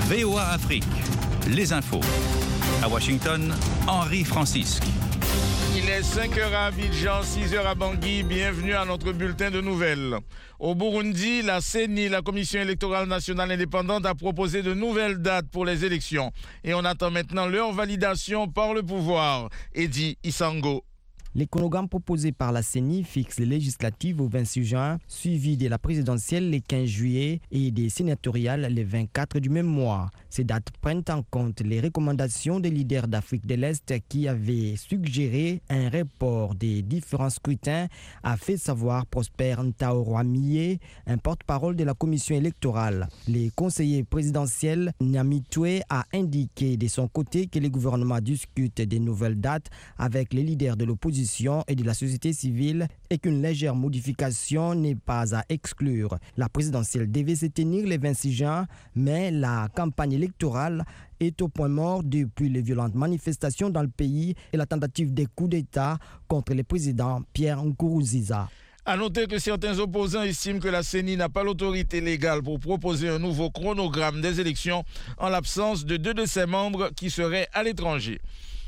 VOA Afrique, les infos. À Washington, Henri Francisque. Il est 5h à Abidjan, 6h à Bangui. Bienvenue à notre bulletin de nouvelles. Au Burundi, la CENI, la Commission électorale nationale indépendante, a proposé de nouvelles dates pour les élections. Et on attend maintenant leur validation par le pouvoir. Eddie Isango. Les chronogrammes proposés par la CENI fixent les législatives au 26 juin, suivies de la présidentielle le 15 juillet et des sénatoriales le 24 du même mois. Ces dates prennent en compte les recommandations des leaders d'Afrique de l'Est qui avaient suggéré un report des différents scrutins, a fait savoir Prosper Ntaorwamiye, un porte-parole de la commission électorale. Le conseiller présidentiel Nyamitwe a indiqué de son côté que le gouvernement discute des nouvelles dates avec les leaders de l'opposition et de la société civile et qu'une légère modification n'est pas à exclure. La présidentielle devait se tenir le 26 juin, mais la campagne électorale est au point mort depuis les violentes manifestations dans le pays et la tentative de coup d'État contre le président Pierre Nkurunziza. À noter que certains opposants estiment que la CENI n'a pas l'autorité légale pour proposer un nouveau chronogramme des élections en l'absence de 2 de ses membres qui seraient à l'étranger.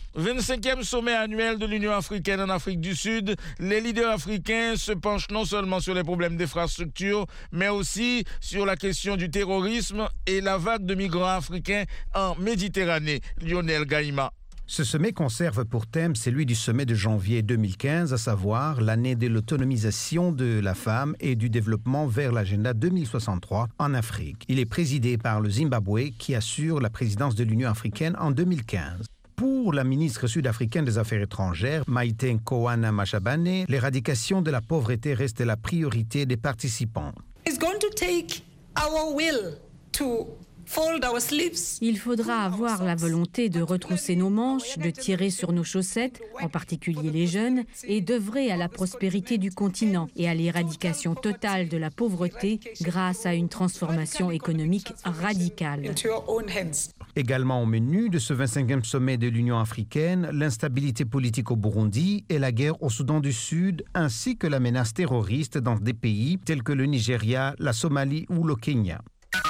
25e sommet annuel de l'Union africaine en Afrique du Sud, les leaders africains se penchent non seulement sur les problèmes d'infrastructure, mais aussi sur la question du terrorisme et la vague de migrants africains en Méditerranée. Lionel Gaïma. Ce sommet conserve pour thème celui du sommet de janvier 2015, à savoir l'année de l'autonomisation de la femme et du développement vers l'agenda 2063 en Afrique. Il est présidé par le Zimbabwe qui assure la présidence de l'Union africaine en 2015. Pour la ministre sud-africaine des Affaires étrangères, Maite Nkoana Mashabane, l'éradication de la pauvreté reste la priorité des participants. It's going to take our will to fold our sleeves. Il faudra avoir la volonté de retrousser nos manches, de tirer sur nos chaussettes, en particulier les jeunes, et d'œuvrer à la prospérité du continent et à l'éradication totale de la pauvreté grâce à une transformation économique radicale. Également au menu de ce 25e sommet de l'Union africaine, l'instabilité politique au Burundi et la guerre au Soudan du Sud, ainsi que la menace terroriste dans des pays tels que le Nigeria, la Somalie ou le Kenya.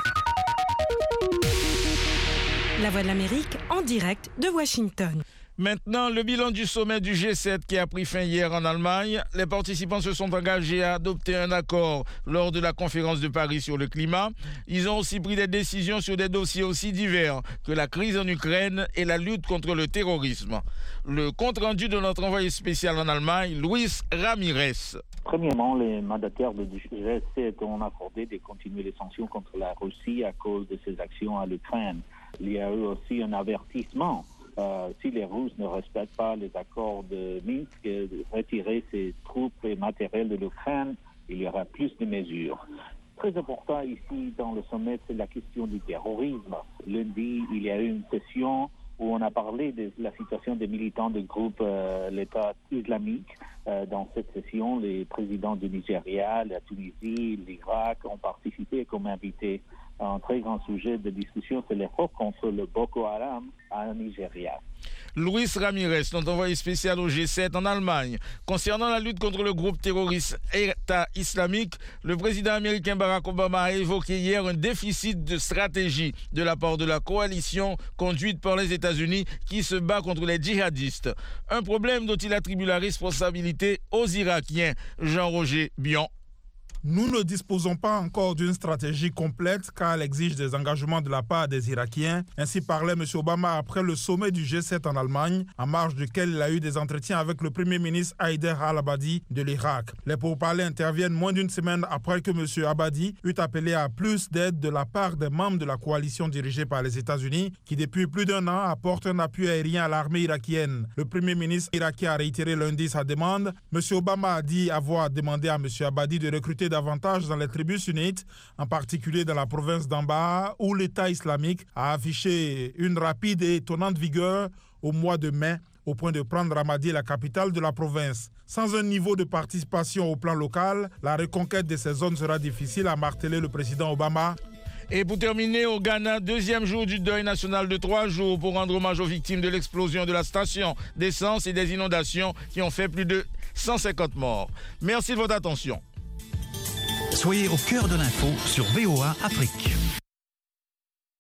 La Voix de l'Amérique en direct de Washington. Maintenant, le bilan du sommet du G7 qui a pris fin hier en Allemagne. Les participants se sont engagés à adopter un accord lors de la conférence de Paris sur le climat. Ils ont aussi pris des décisions sur des dossiers aussi divers que la crise en Ukraine et la lutte contre le terrorisme. Le compte-rendu de notre envoyé spécial en Allemagne, Luis Ramirez. Premièrement, les mandataires du G7 ont accordé de continuer les sanctions contre la Russie à cause de ses actions à l'Ukraine. Il y a eu aussi un avertissement. Si les Russes ne respectent pas les accords de Minsk, de retirer ses troupes et matériel de l'Ukraine, il y aura plus de mesures. Très important ici dans le sommet, c'est la question du terrorisme. Lundi, il y a eu une session où on a parlé de la situation des militants du groupe l'État islamique. Dans cette session, les présidents du Nigeria, la Tunisie, l'Irak ont participé comme invités. Un très grand sujet de discussion, c'est l'effort contre le Boko Haram en Nigeria. Luis Ramirez, notre envoyé spécial au G7 en Allemagne. Concernant la lutte contre le groupe terroriste État islamique, le président américain Barack Obama a évoqué hier un déficit de stratégie de la part de la coalition conduite par les États-Unis qui se bat contre les djihadistes. Un problème dont il attribue la responsabilité aux Irakiens. Jean-Roger Bion. Nous ne disposons pas encore d'une stratégie complète car elle exige des engagements de la part des Irakiens. Ainsi parlait M. Obama après le sommet du G7 en Allemagne, en marge duquel il a eu des entretiens avec le Premier ministre Haider al-Abadi de l'Irak. Les pourparlers interviennent moins d'une semaine après que M. Abadi eut appelé à plus d'aide de la part des membres de la coalition dirigée par les États-Unis qui depuis plus d'1 an apportent un appui aérien à l'armée irakienne. Le Premier ministre irakien a réitéré lundi sa demande. M. Obama a dit avoir demandé à M. Abadi de recruter davantage dans les tribus sunnites, en particulier dans la province d'Anbar, où l'État islamique a affiché une rapide et étonnante vigueur au mois de mai, au point de prendre Ramadi, la capitale de la province. Sans un niveau de participation au plan local, la reconquête de ces zones sera difficile, a martelé le président Obama. Et pour terminer, au Ghana, 2e jour du deuil national de 3 jours pour rendre hommage aux victimes de l'explosion de la station d'essence et des inondations qui ont fait plus de 150 morts. Merci de votre attention. Soyez au cœur de l'info sur VOA Afrique.